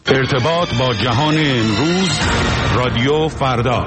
ارتباط با جهان امروز، رادیو فردا.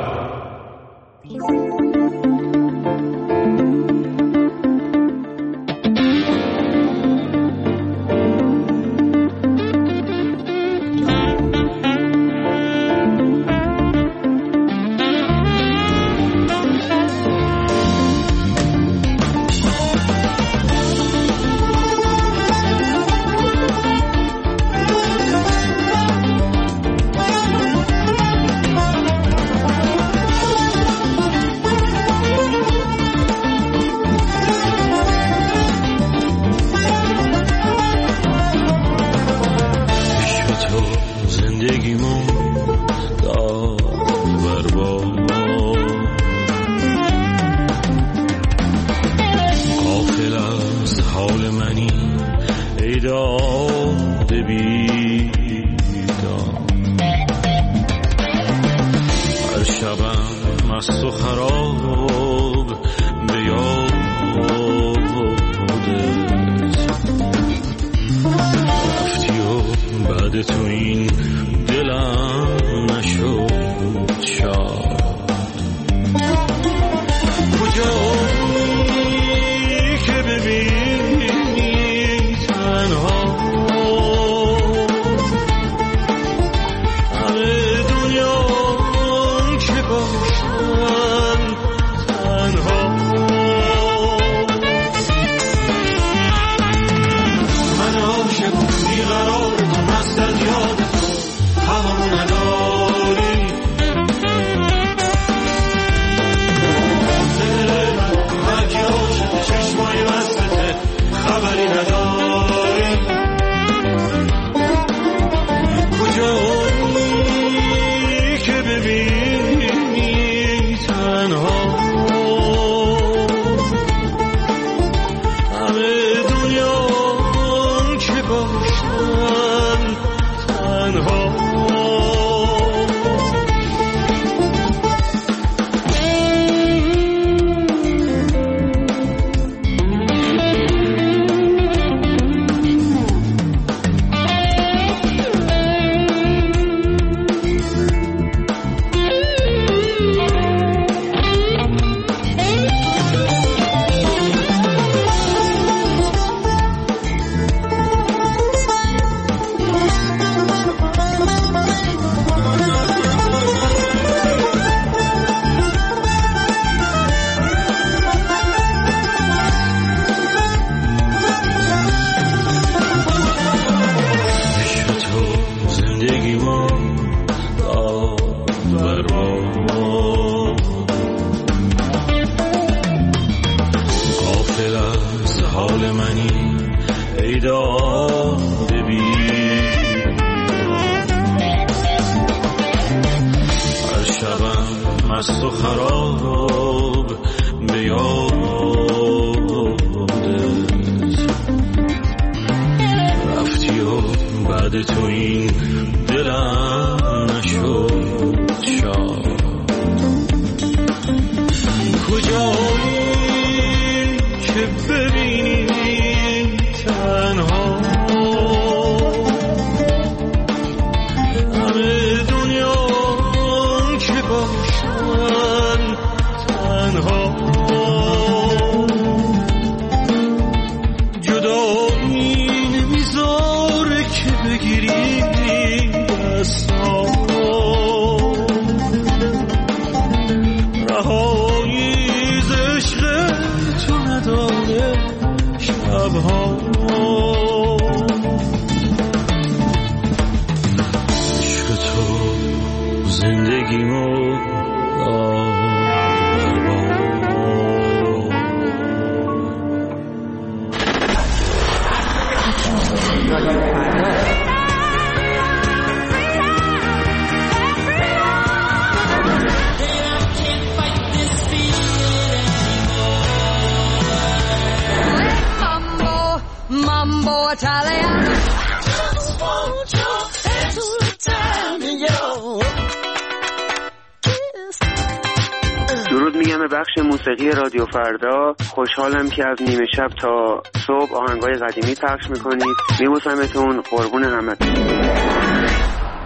درود میگم به بخش موسیقی رادیو فردا. خوشحالم که از نیمه شب تا صبح آهنگای قدیمی پخش میکنید. میبوسمتون، قربون همتون.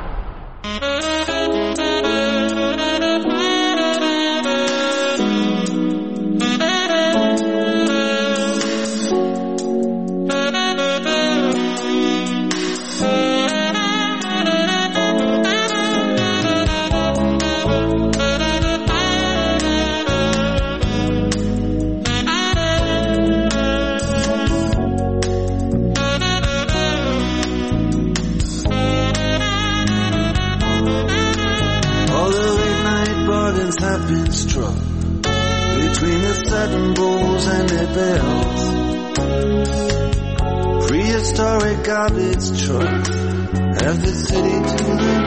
riding bulls and their bells. Prehistoric garbage trucks, half the city to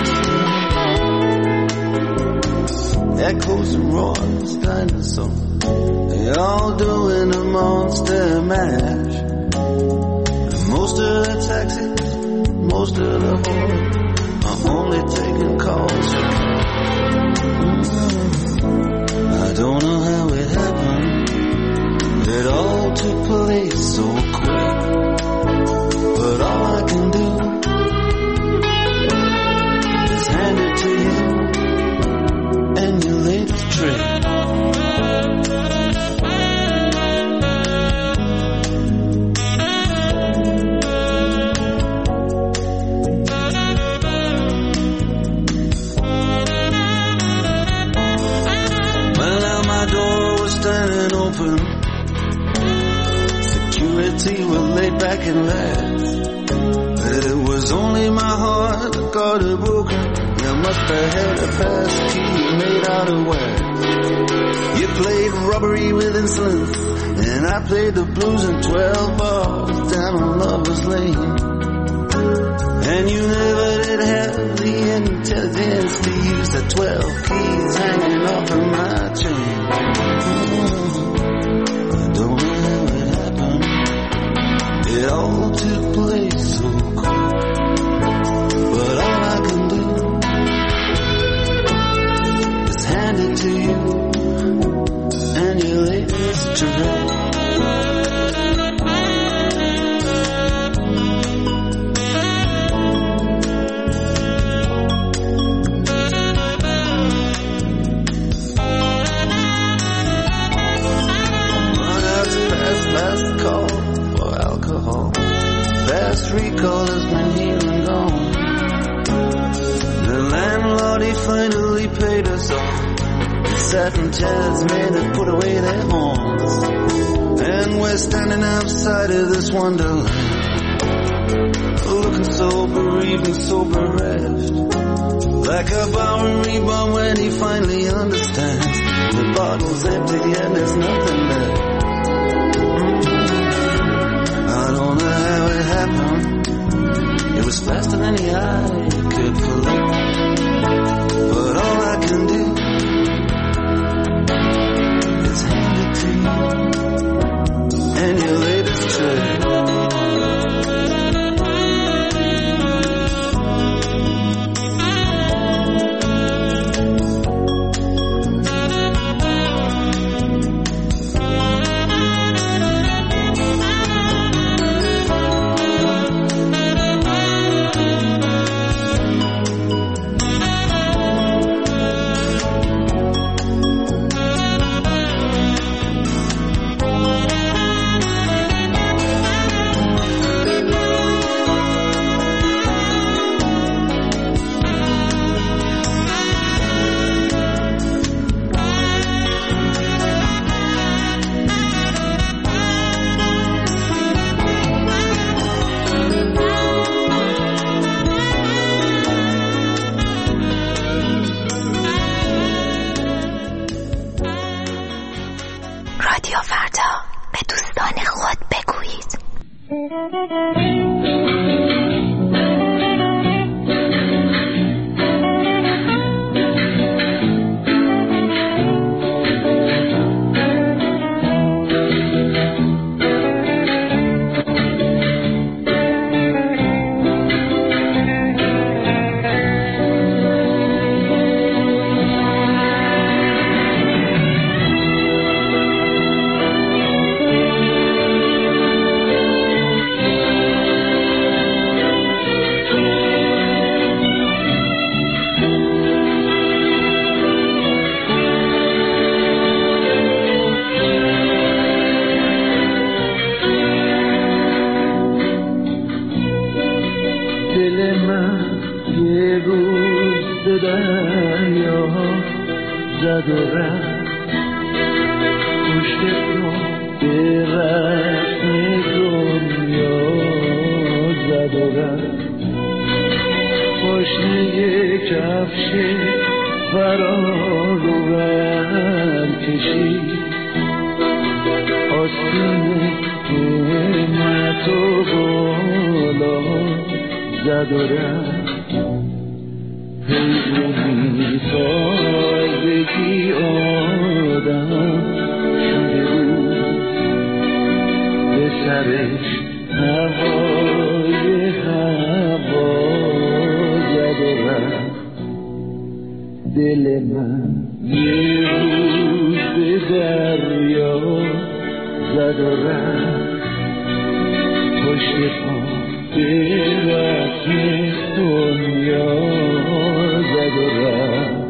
themselves. Echoes and roars, dinosaurs, they all doing a monster mash. And most of the taxis, most of the whores, I'm only taking calls. I don't know how it happened, it all took place so quick. But all I can do is hand it to you and your latest trick. Security were laid back and laughed, but it was only my heart that got it broken. You must have had a pass key made out of wax. You played robbery with insolence, and I played the blues in 12 bars down on Lover's Lane. And you never did have the intelligence to use the 12 keys hanging off of my chain. It all took place so quick, but all I can do is hand it to you and your latest trick. Last call for alcohol. Fast recall has been here and gone. The landlord, he finally paid us off. The satin chairs made us put away their horns. And we're standing outside of this wonderland, looking so bereaved and so bereft, like a Bowery bomb when he finally understands the bottle's empty and there's nothing left. I don't know how it happened. It was faster than the eye could collect. But all I can do is hand it to you and your latest trick. آستین همت و بالا زد و رفت پیرونی تازگی آدم شده بود به سرش هوای هوا زد و رفت دل من یه روز به دریا زد و رفت پشت پا به رسم دنیا زد و رفت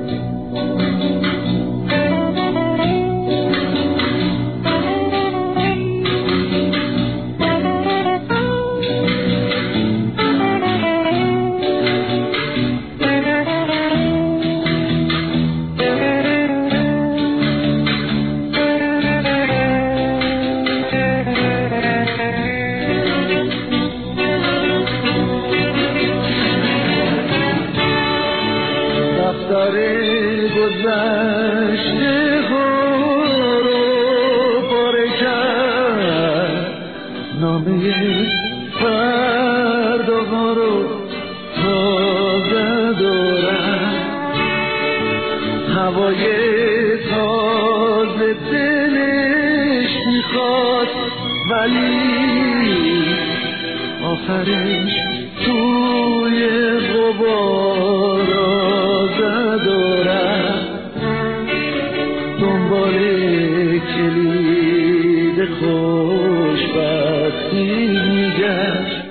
آخرش توی غبارا زد و رفت دنبال کلید خوشبختی میگشت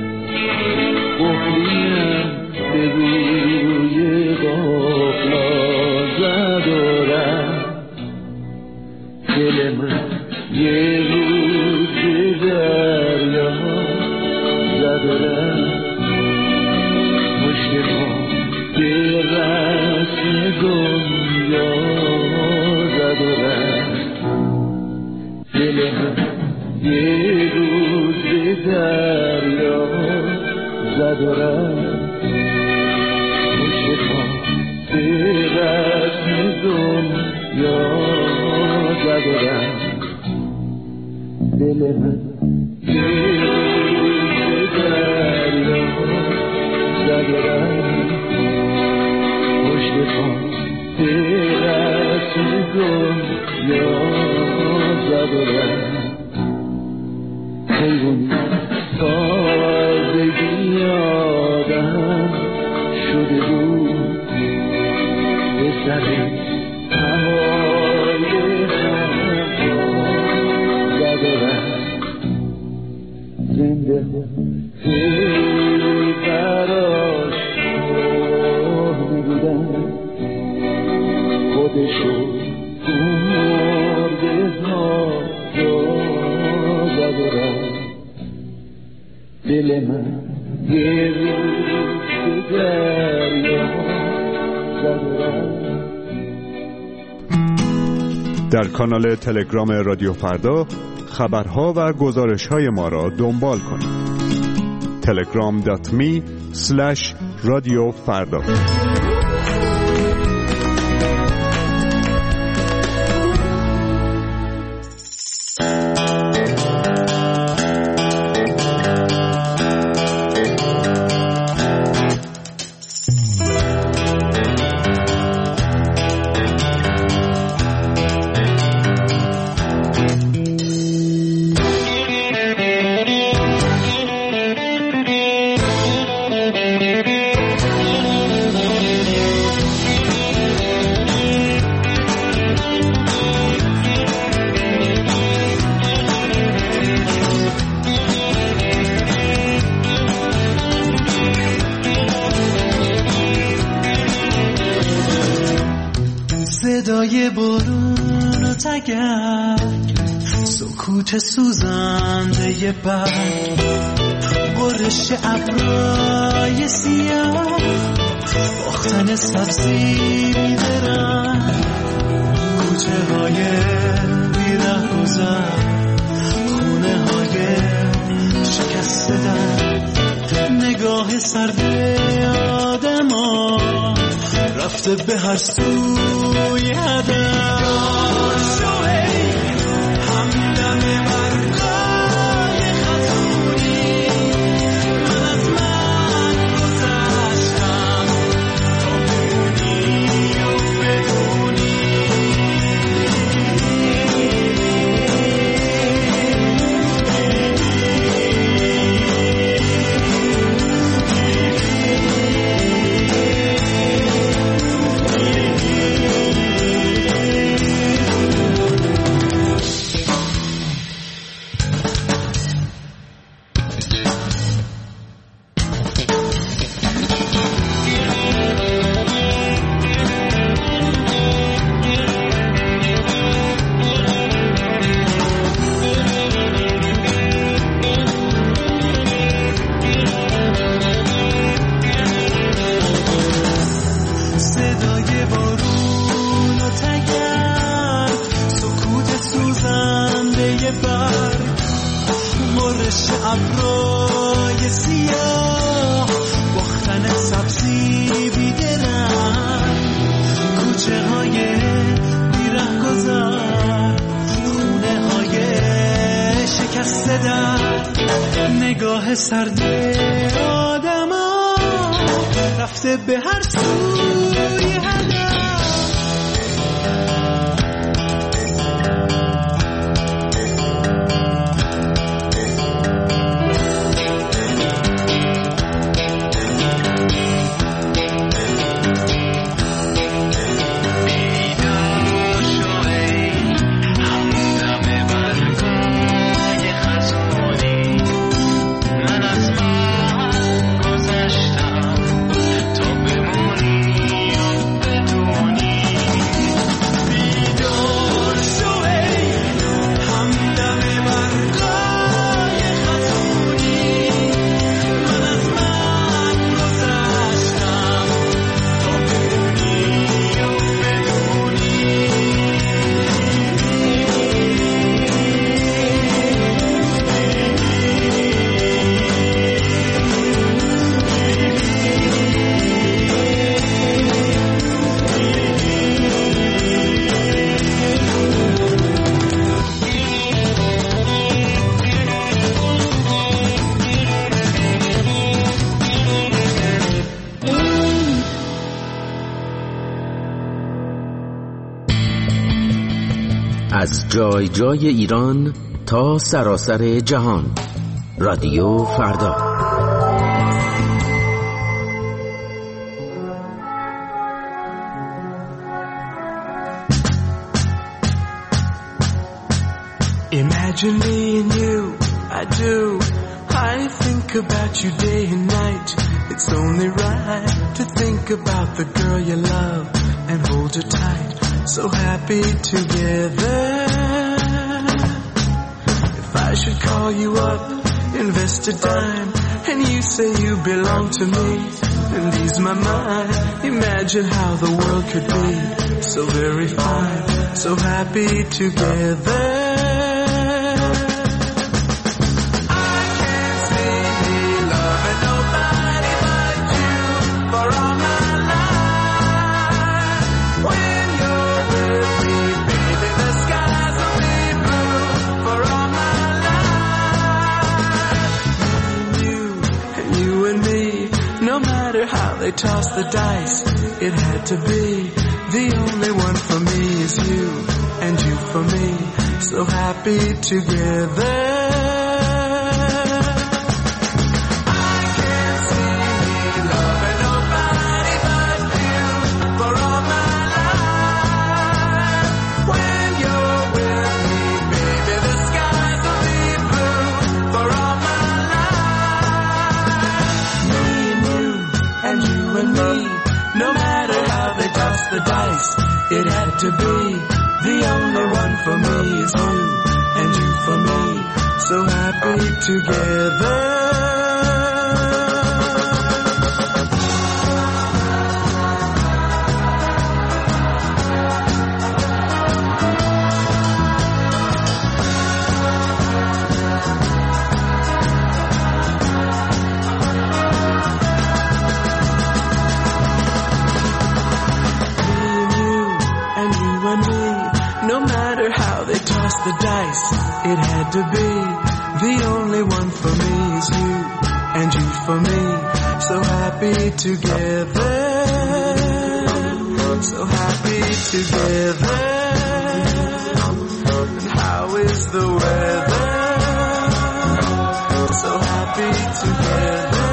قفلیم به روی غفلا زد و رفت دل من یه روز به دریا زد و رفت پشت پا به رسم دنیا زد و رفت دل من یه روز به دریا زد و رفت پشت پا به رسم دنیا زد و رفت دل من یه روز به دریا زد و رفت پشت پا به رسم دنیا زد و رفت حیوانی تازگی آدم شده بود به سر هوای هوا زد و رفت زنده خیلی براش ماه می‌بودن خودشو تو مرده ها زد و رفت دل من یه روز به دریا زد و رفت. در کانال تلگرام رادیو فردا خبرها و گزارش‌های ما را دنبال کنید. telegram.me/radiofarda. صدای بارون و تگرگ، سکوت سوزنده برگ، برش ابرای سیاه، باختن سبزی بیدرنگ، کوچه های بیره گذر، خونه های شکسته در، نگاه سرد آدم ها رفته به هر سوی هدف. همدم بارش ابرای سیاه، باختن سبزی بیدرنگ، کوچه های بیره گذار، خونه های شکست در، نگاه سرد آدم ها رفته به هر سوی هدف. از جای جای ایران تا سراسر جهان، رادیو فردا. Imagine me and you, I do. I think about you day and night. It's only right to think about the girl you love and hold her tight. So happy together. If I should call you up, invest a dime, and you say you belong to me, and ease my mind. Imagine how the world could be so very fine, so happy together. They tossed the dice, it had to be. The only one for me is you, and you for me, so happy together. I can't see me loving nobody but you for all my life. When you're with me, baby, the skies will be blue for all my life. Me and you, and you and me, no matter how they toss the dice, it had to be. The only one for me is you, and you for me, so happy together. The dice, it had to be. The only one for me is you, and you for me, so happy together, so happy together. And how is the weather? So happy together,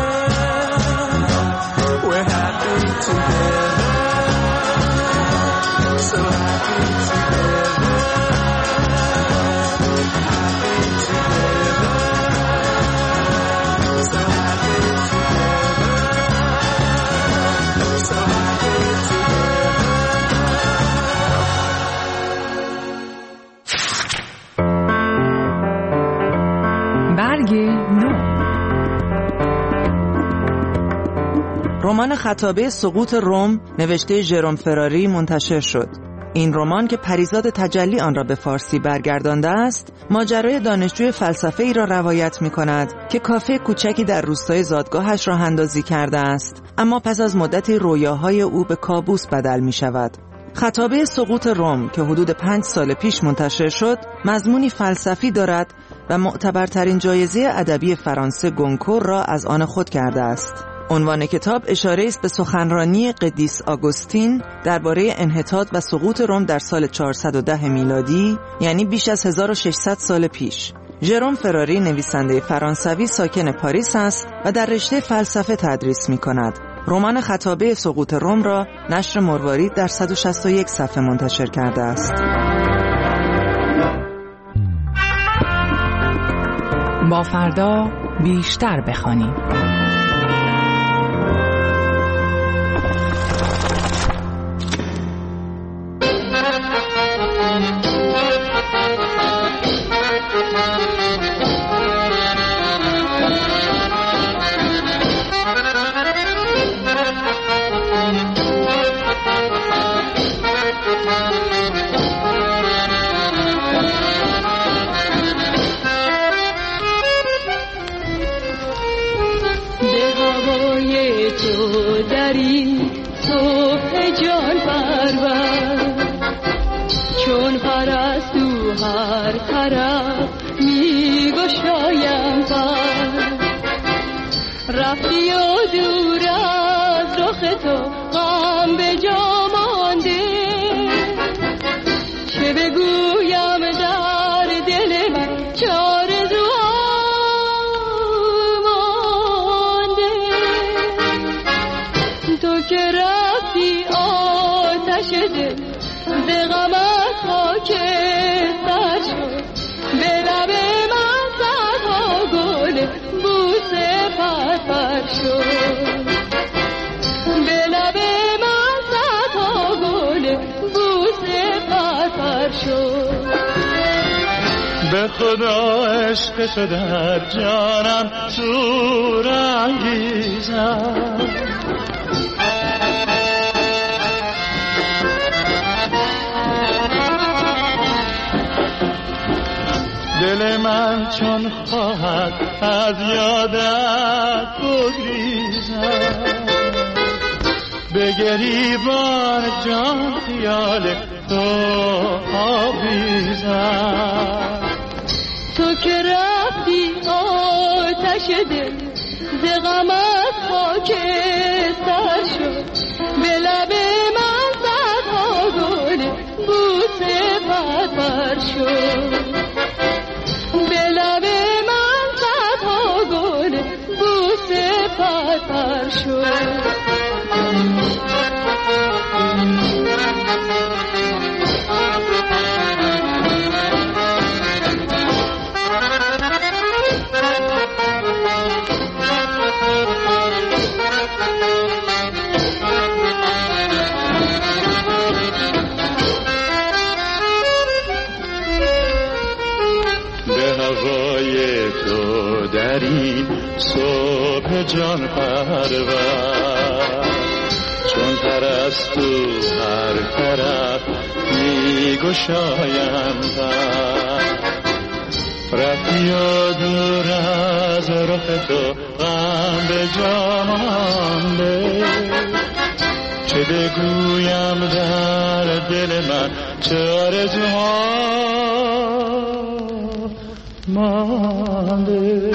we're happy together, so happy together. رمان خطابه سقوط روم نوشته ژروم فراری منتشر شد. این رمان که پریزاد تجلی آن را به فارسی برگردانده است، ماجرای دانشجوی فلسفه‌ای را روایت می‌کند که کافه کوچکی در روستای زادگاهش راه اندازی کرده است، اما پس از مدتی رویاهای او به کابوس بدل می‌شود. خطابه سقوط روم که حدود 5 سال پیش منتشر شد، مضمونی فلسفی دارد و معتبرترین جایزه ادبی فرانسه گونکور را از آن خود کرده است. عنوان کتاب اشاره است به سخنرانی قدیس آگوستین درباره انحطاط و سقوط روم در سال 410 میلادی، یعنی بیش از 1600 سال پیش. ژروم فراری نویسنده فرانسوی ساکن پاریس است و در رشته فلسفه تدریس می‌کند. رمان خطابه سقوط روم را نشر مروارید در 161 صفحه منتشر کرده است. با فردا بیشتر بخوانیم. رفتی و دور از رخ تو غم به جا مانده، چه بگویم در دل من چه آرزوها مانده. تو که رفتی آتش دل ز غمت خاکستر شد، به لب من صدها گل بوسه پرپر شد، به لب من صدها گل بوسه پرپر شد. به خدا عشق تو در جانم شور انگیزد، دل من چون خواهد از یادت بگریزد، به گریبان جان خیال تو آویزد. تو که رفتی آتش دل ز غمت خاکستر شد، به لب من صدها گل بوسه پرپر شد، به لب من صدها گل بوسه پرپر شد. در این صبح جان پرور، چون پرستو هر طرف می گشایم پر، رفتی و دور از رخ تو غم به جا مانده، چه بگویم در دل من چه آرزوها مانده.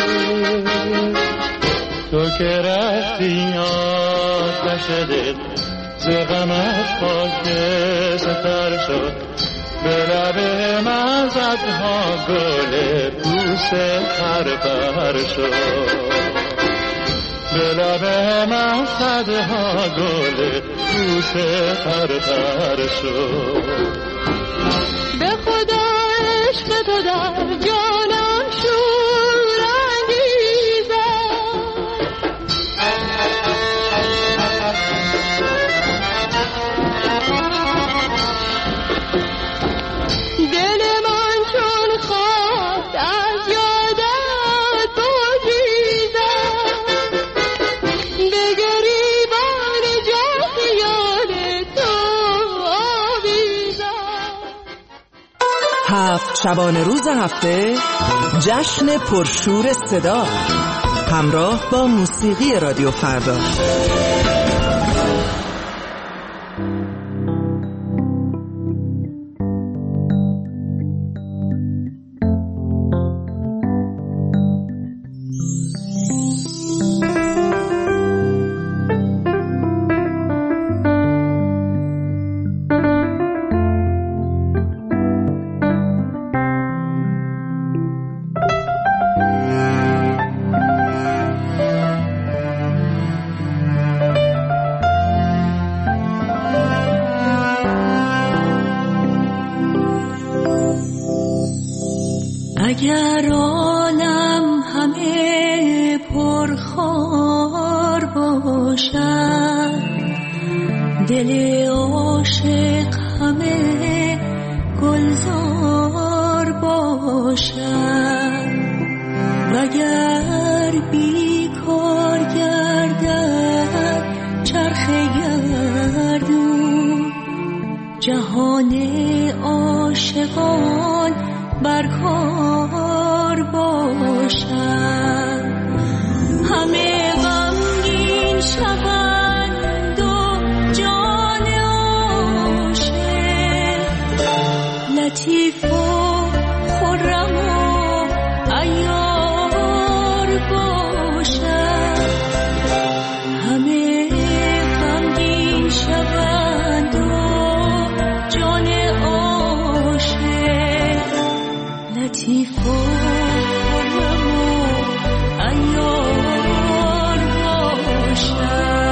تو که رفتی آتش دل ز غمت خاکستر شد، به لب من صدها گل بوسه پرپر شد، به لب من صدها گل بوسه پرپر شد. به خدا عشق تو در جانم شور انگیزد، دل من چون خواست از یادت بگریزد، به گریبان جان خیال تو آویزد. شبانه روز هفته جشن پرشور صدا همراه با موسیقی رادیو فردا. اگر عالم همه پرخار باشد، دل عاشق همه گلزار باشد، وگر بیکار گردد چرخ گردون، جهان عاشقان برکار باشد. همه غمگین شوند و جان عاشق لطیف و خرم و عیار باشد. همه غمگین شوند و جان عاشق لطیف و خرم و عیار باشد.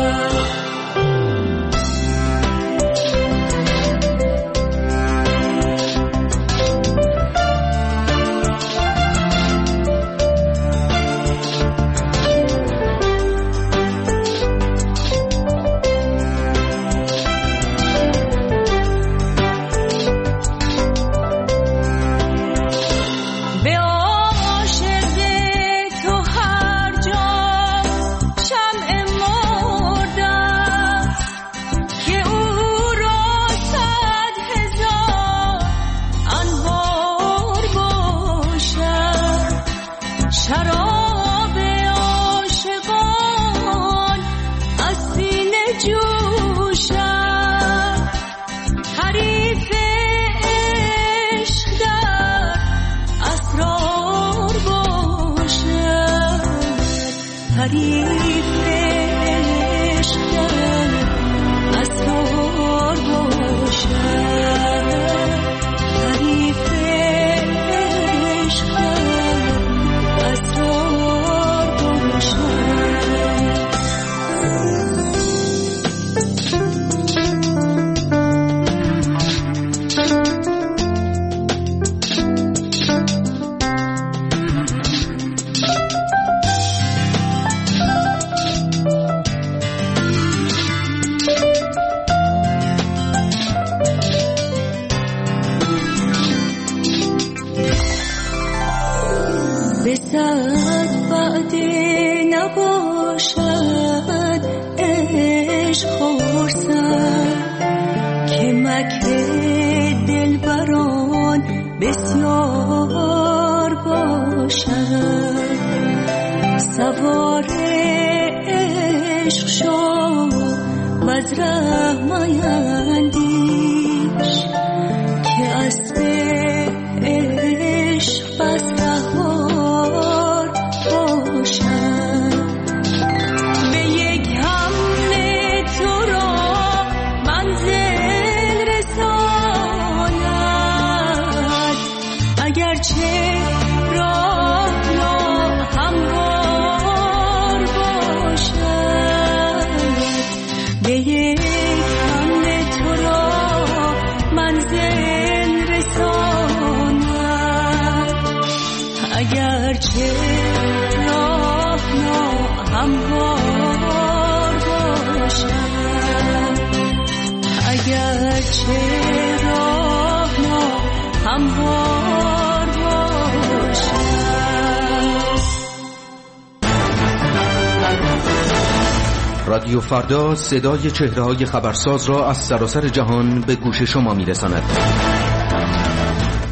رادیو فردا صدای چهره‌های خبرساز را از سراسر جهان به گوش شما می‌رساند.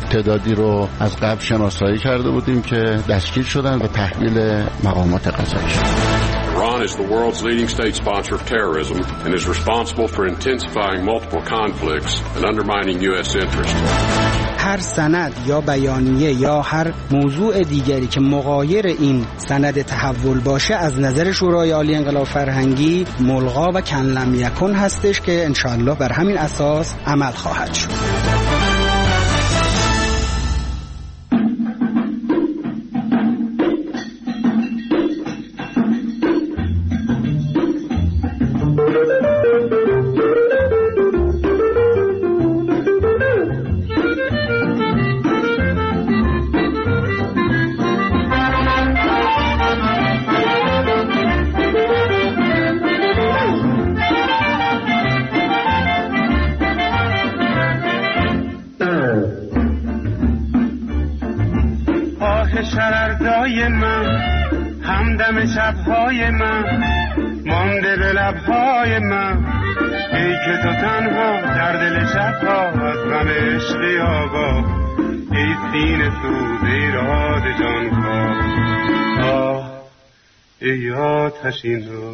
تعدادی رو از قبل شناسایی کرده بودیم که دستگیر شدن و تحویل مقامات قضایی شدن. Iran is the world's leading state sponsor of terrorism and is responsible for intensifying multiple conflicts and undermining U.S. interests. هر سند یا بیانیه یا هر موضوع دیگری که مغایر این سند تحول باشه از نظر شورای عالی انقلاب فرهنگی ملغا و کن لم یکن هستش که انشاءالله بر همین اساس عمل خواهد شد. شرردای من همدم شبهای من مانده به لبهای من ای که تو تنها در دل شبها از غم عشقی آگاه ای سینه سوز ای راد جانکاه آه ای آتشین رو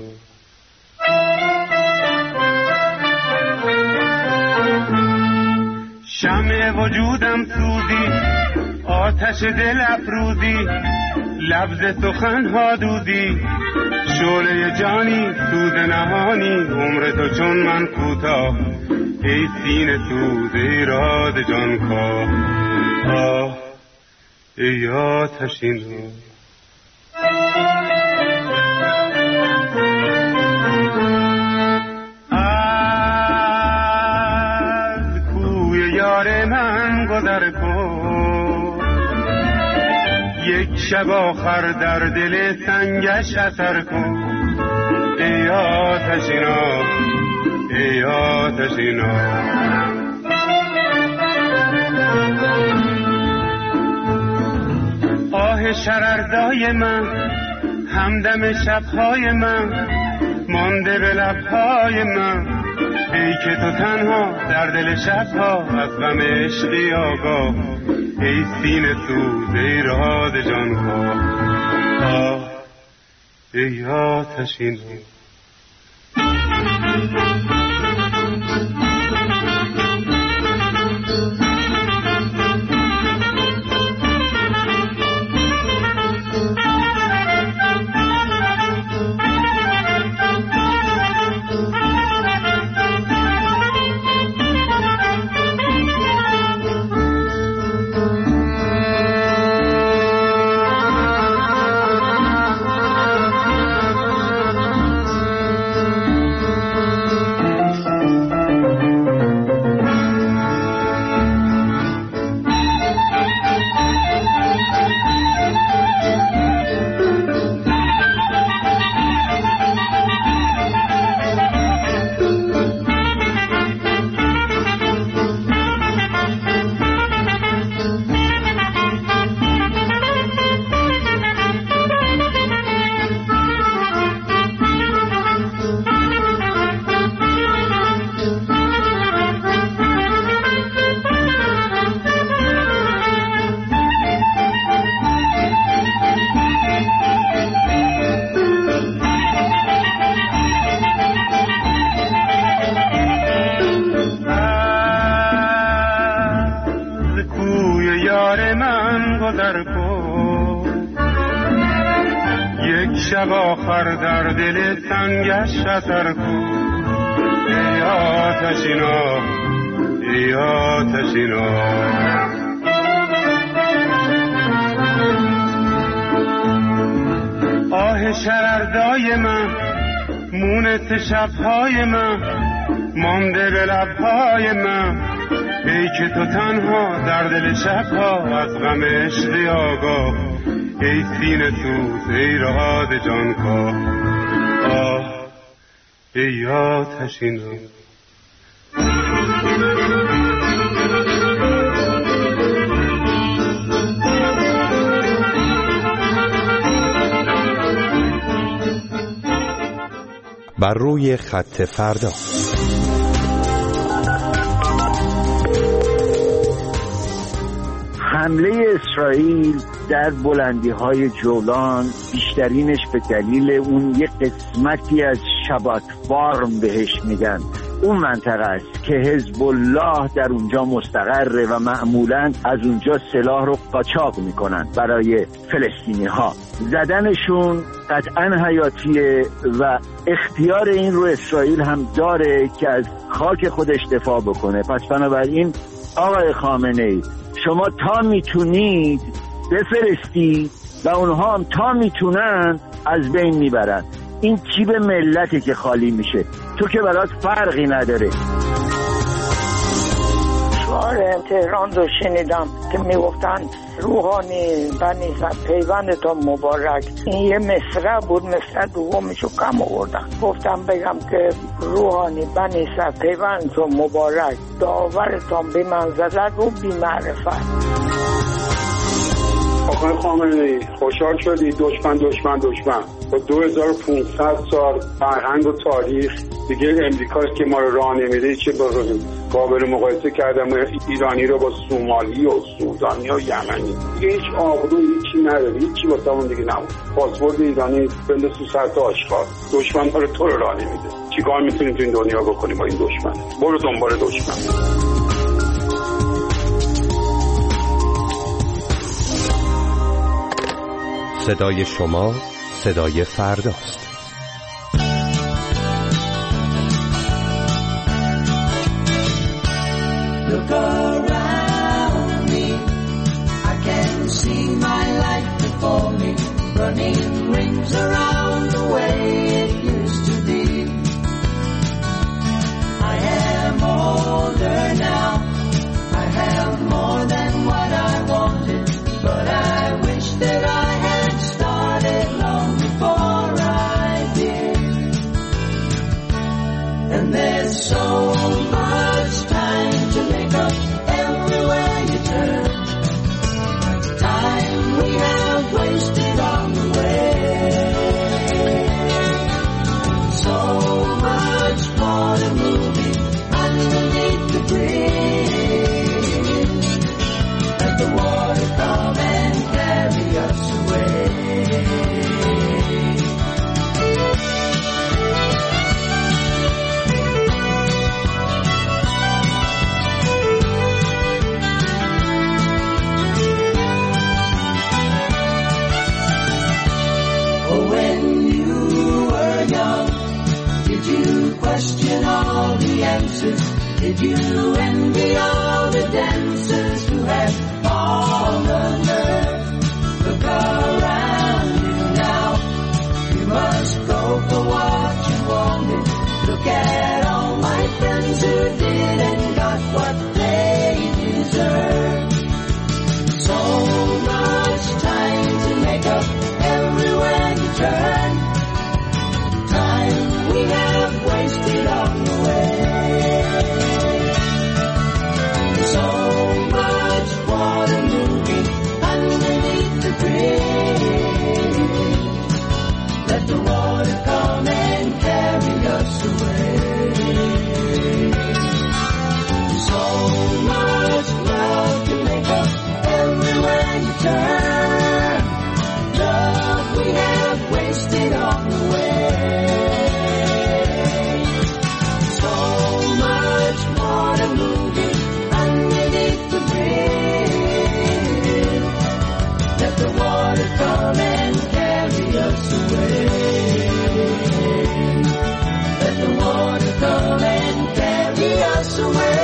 شمع وجودم سوزی آتش دل افروزی لبز سخنها دودی شعله جانی سوز نهانی عمر تو چون من کوتاه ای سینه سوز ای راد جانکاه آه ای آتشین رو از کوی یار من گذر کن یک شب آخر در دل سنگش اثر کن ای آتشینا ای آتشینا آه شرردای من همدم شبهای من مانده به لبهای من ای که تو تنها در دل شبها از غم عشقی آگاه ای سینه سوز ای راد جانکاه آه ای آتشین شب آخر در دل سنگش اثر کن ای آتشینا ای آتشینا آه شرردای من مونت شبهای من مانده به لبهای من ای که تو تنها در دل شبها از غم عشقی آگاه ای سینه سوز ای راد جانکاه آه ای آتشین رو بر روی خط فردا. حمله اسرائیل در بلندی‌های جولان بیشترینش به دلیل اون یه قسمتی از شبات فارم بهش میگن، اون منطقه است که حزب الله در اونجا مستقره و معمولاً از اونجا سلاح رو قاچاق میکنن برای فلسطینی ها. زدنشون قطعاً حیاتیه و اختیار این رو اسرائیل هم داره که از خاک خودش دفاع بکنه. پس بنابراین آقای خامنه‌ای، شما تا میتونید بفرستید و اونها هم تا میتونن از بین میبرن. این جیب ملته که خالی میشه، تو که برات فرقی نداره. شعار تهران رو شنیدم که میگفتن روحانی بنی پیوند تا مبارک. این یه مصرع بود، مصرع دومشو کم آوردن. گفتم بگم که روحانی بنی پیوند تا مبارک، داورتان بی منزلت و بی معرفت. آقای خامنه‌ای خوشحال شدی دشمن با 2500 سال فرهنگ و تاریخ دیگه امریکاست که ما رو راه نمیده. چه قابل مقایسه کردم ایرانی رو با سومالی و سودانی و یمنی، دیگه هیچ آبرو هیچی نداری، هیچی واسه اون دیگه نمون. پاسپورت ایرانی بنده تو سطح آشغال، دشمن ها رو تو رو راه نمیده. چیکار میتونی تو این دنیا بکنی با این دشمن؟ برو دنبال دشمن. صدای شما صدای فرداست. Look around me, I can see my life before me, running rings around the way it used to be. I am older now, I have more than what I wanted, but I wish that I had started long before I did. And there's so much time to make up everywhere you turn, time we have wasted on the way. So much more to moving underneath the bridge. Let the water come and carry us away. Oh, when you were young, did you question all the answers? Did you envy all the dancers who had all unearthed? Look around you now, you must go for what you wanted. Look at all my friends who did and got what they deserved. So much time to make up everywhere you turn, time we have wasted on the way. So much water moving underneath the bridge. Let the water come and carry us away. So much love to make up everywhere you turn, love we have wasted on the way. So much water moving underneath the bridge. Let the water come and carry us away. Let the water come and carry us away.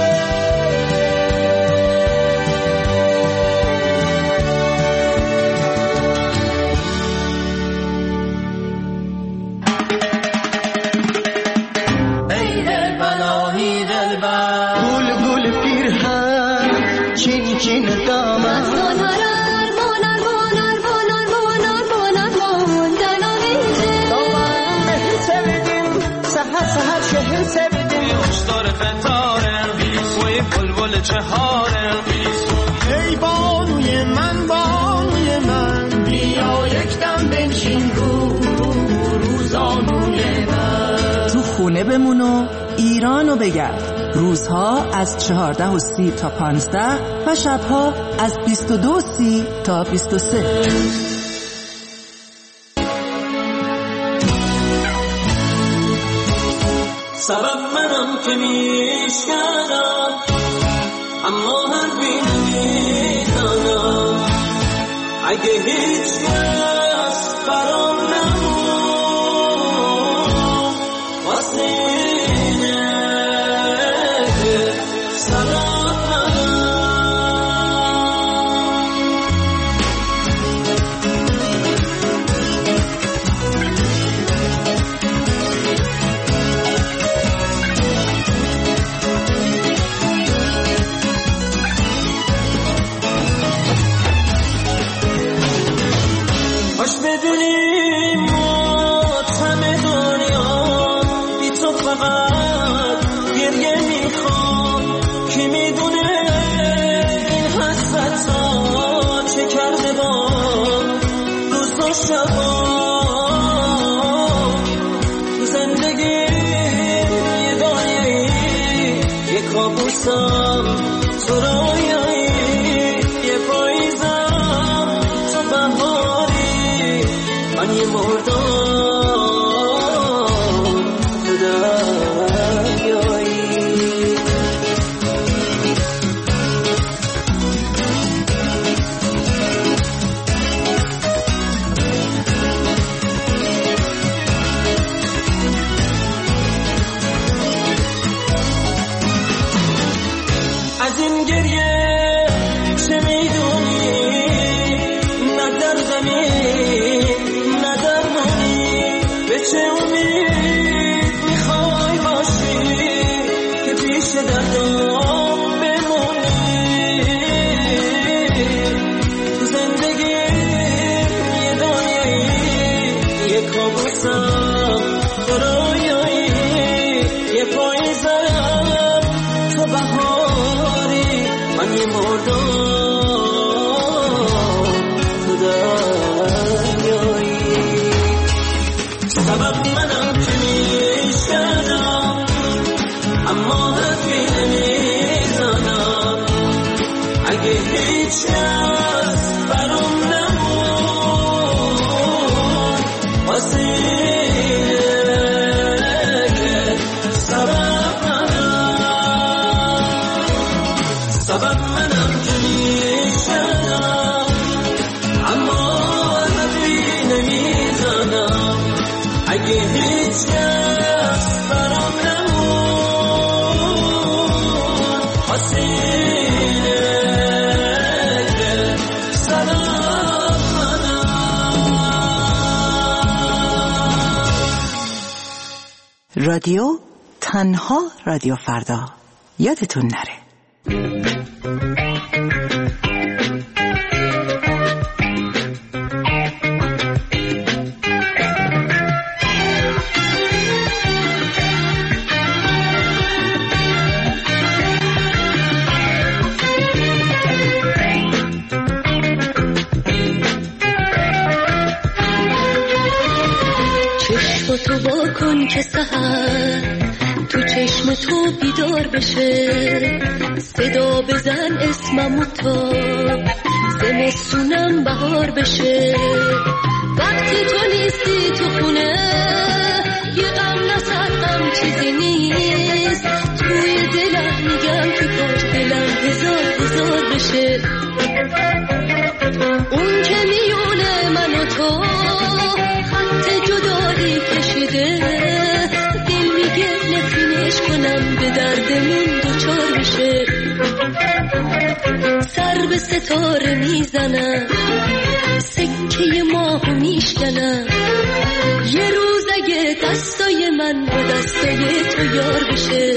ای بانوی من بیا یک دم بنشین روزانوی من. تو خونه بمون و ایرانو بگرد. روزها از 14:30 تا 15 و شبها از 22:30 تا 23. سبب منم که میشکنم اما حرفی نمیزنم اگه هیچ کس برام نمون واسه اینه که سبب بدونی ماتم دنیا بی تو فقط گریه میخوام کی میدونه این حسرت ها چه کرده با روز و شبا تو زندگی یه دنیایی یه کابوسم تو رویایی یه پاییزم تو بهاری من یه مردم تو دریایی از این گریه چه میدونی نه در زمین نه در مانی به چه امید میخوای باشی که پیش دردم بمونی تو زندگی یه دنیایی یه کابوسم تو رویایی یه پاییزم تو بهاری من یه مردم تو دریایی سبب منم که میشکنم اما حرفی نمیزنم اگه هیچ کس برام نمون واسه اینه که سبب منم که میشکنم اما حرفی نمیزنم اگه هیچ کس برام نمون واسه اینه که سبب منم. رادیو تنها رادیو فردا، یادتون نره. چشم تو با کن که سحر تو چشم تو بیدار بشه، صدا بزن اسممو تا زمستونم بهار بشه. وقتی تو نیستی تو خونه یه غم نسرم چیزی نیست، توی دلم میگم که کاش دلم هزار بشه. اون که میونه من و تو خط جدایی کشیده، دل میگه نفرینش کنم به دردمون دوچار بشه. سر به ستاره میزنم، سکه ماهو میشکنم، یه روز اگه دستای من با دستای تو یار بشه.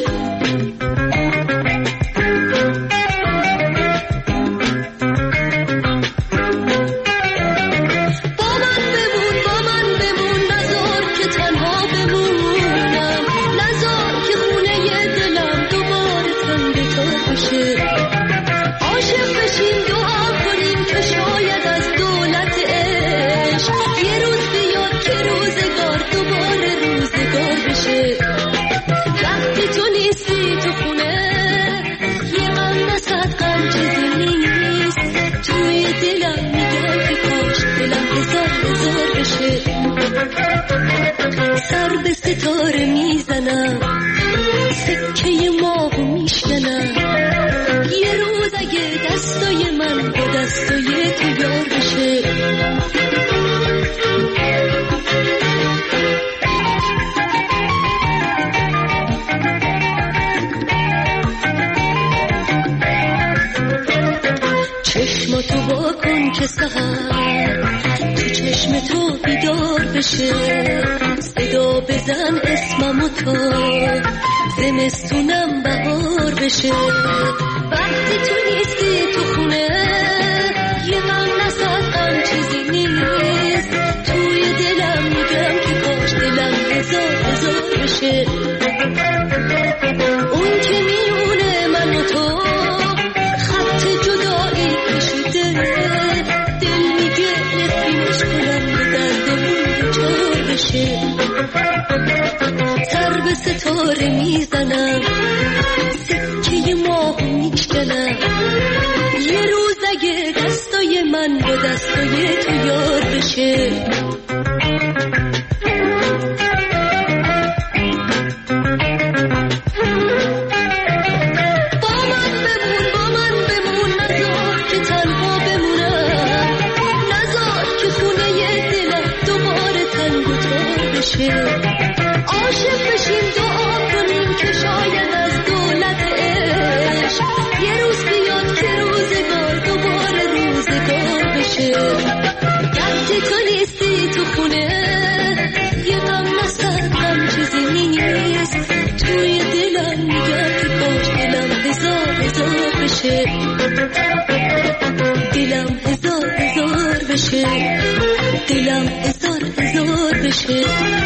عاشق بشیم دعا کنیم که شاید از دولت عشق یه روز بیاد که روزگار دوباره روزگار بشه. وقتی تو نیستی تو خونه ستاره میزنم سکه ماهو میشکنم یه روز اگه دستای من با دستای تو یار بشه چشماتو با کن که سحر تو چشم تو بیدار بشه صدا بزن اسممو تا زمستونم بهار بشه وقتی تو نیستی تو خونه یه غم نسد غم چیزی نیست توی دلم میگم که کاش دلم هزار بشه اون که میونه من و تو خط جدایی کشیده دل میگه نفرینش کنم به دردمون چار بشه سر به ستاره میزنم سکه ماهو میشکنم یه روز اگه دستای من با دستای تو یار بشه عاشق بشیم دعا کنیم که شاید از دولت عشق یه روز بیاد که روزگار دوباره روزگار بشه وقتی تو نیستی تو خونه یه غم نسد غم چیزی نیست توی دلم میگم که کاش دلم هزار بشه دلم هزار بشه دلم هزار بشه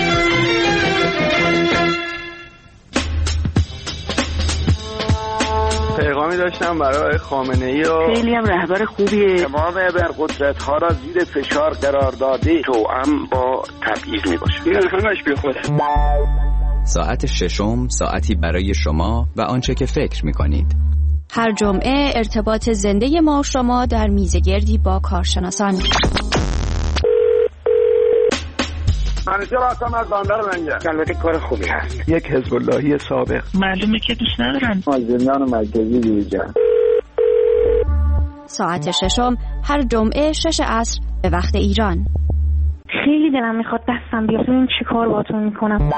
پیغامی داشتم برای خامنه‌ای و خیلی هم رهبر خوبیه تمام ابرقدرت ها را زیر فشار قرار داده توأم با تبعیض میباشه این همش بی خوده ساعت ششم ساعتی برای شما و آنچه که فکر میکنید هر جمعه ارتباط زنده ما و شما در میزگردی با کارشناسان منیجر هستم از بندر منجر البته کار خوبی هست یک حزب اللهی سابق معلومه که دوست ندارن زندان مرکزی دیجا ساعت ششم هر جمعه 6 عصر به وقت ایران خیلی دلم میخواد دستم بیاد ببین چی کار باهاتون میکنم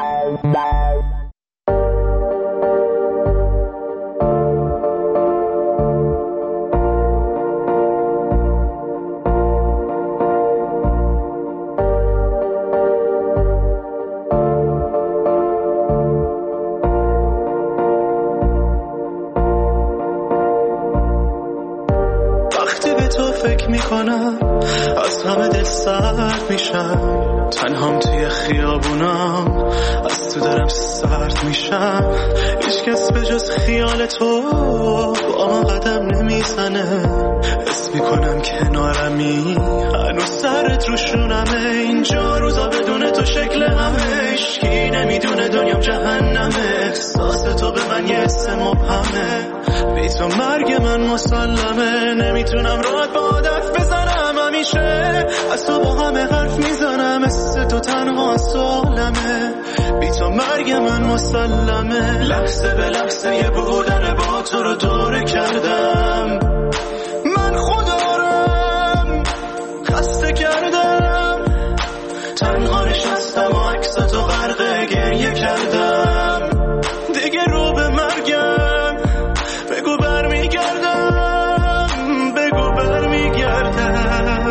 میکنم از همه دل سرد میشم تنهام توی خیابونم از تو دارم سرد میشم هیچ کس به جز خیال تو با من قدم نمیزنه حس میکنم کنارمی هنوز سرت روشونمه اینجا روزا بدون تو شکل همه هیچکی نمیدونه دنیام جهنمه احساس تو به من یه حس مبهمه بی تو مرگ من مسلمه نمیتونم راحت با عادت بزنم همیشه از تو با همه حرف میزنم مثل تو تنها سالمه بی تو مرگ من مسلمه لحظه به لحظه یه بودن با تو رو دوره کردم من خودارم خسته کردم تنها نشستم و عکس تو غرق گریه کردم دیگه رو به مرگم بگو برمیگردم بگو برمیگردم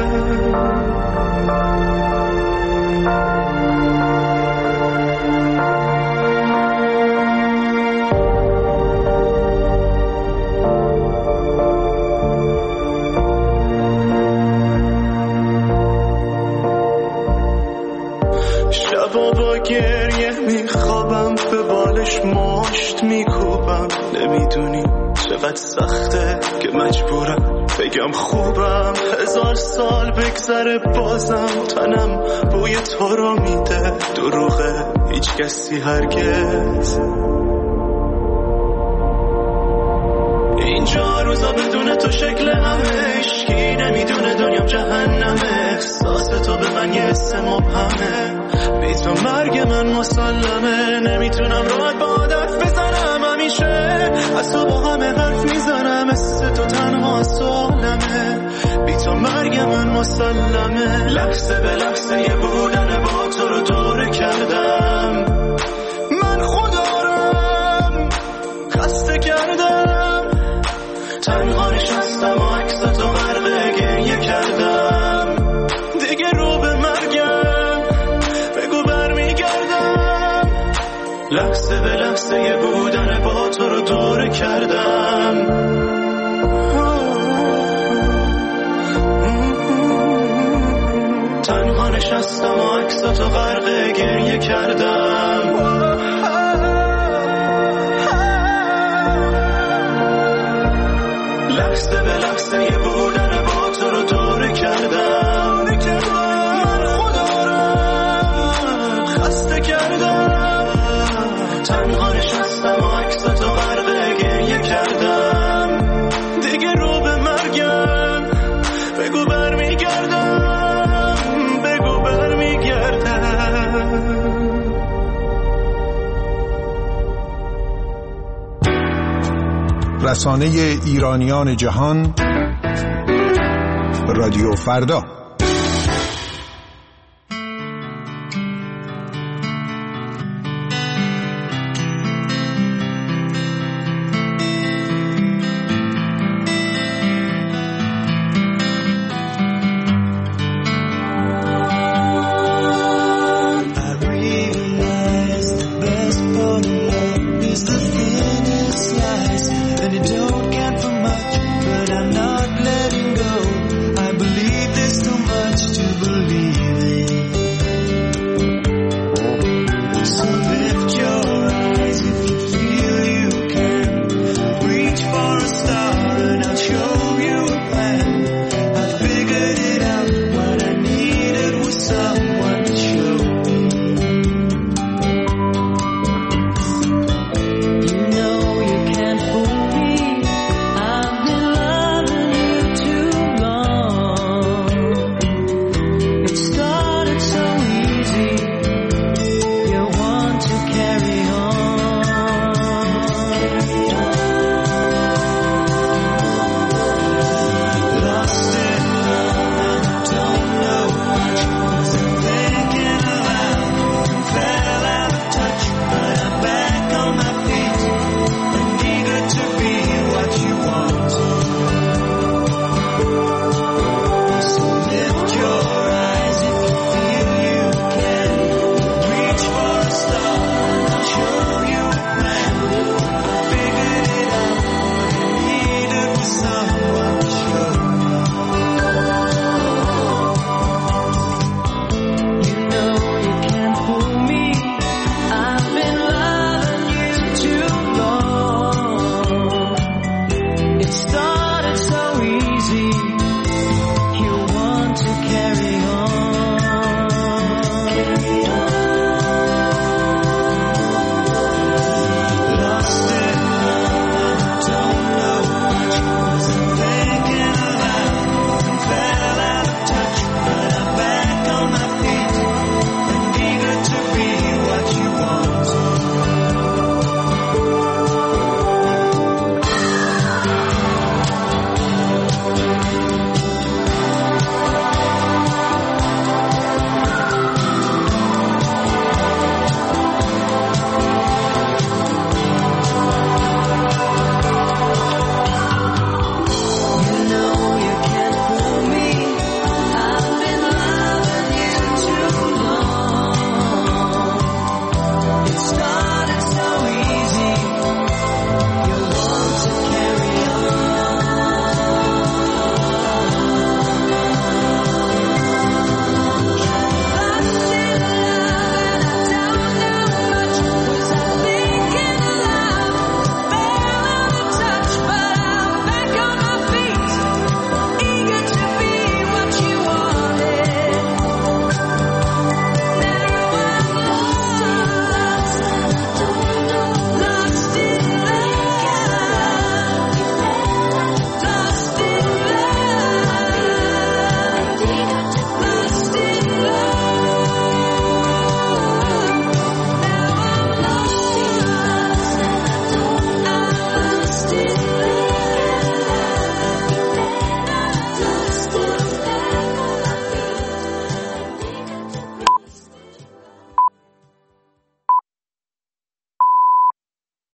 شبا با گریه میخوابم به بالش مشت میکوبم نمیدونی چقدر سخته که مجبورم بگم خوبم 1000 سال بگذره بازم تنم بوی تو رو میده دروغه هیچ کسی هرگز اینجا روزا بدون تو شکل همه عشقی نمیدونه دنیام جهنمه احساس تو به من یه حس مبهمه بی تو مرگ من مسلمه. نمیتونم راحت با عادت بزنم همیشه، از تو با همه حرف میزنم، مثل تو تنها سالمه. بی تو مرگ من مسلمه. لحظه به لحظه یه بودن با تو رو دوره کردم، من خودارم خسته کردم. تنها نشستم و عکستو غرق گریه کردم. دیگه رو به مرگم بگو برمیگردم. لحظه به لحظه یه بودن با تو رو دوره کردم. تنها نشستم و عکستو غرق گریه کردم. لحظه به لحظه یه بودن با تو رو دوره کردم. من خودارم خسته کردم. تنها نشستم و عکستو غرق گریه کردم. دیگه رو به مرگم بگو برمیگردم، بگو برمیگردم. رسانه ایرانیان جهان، رادیو فردا.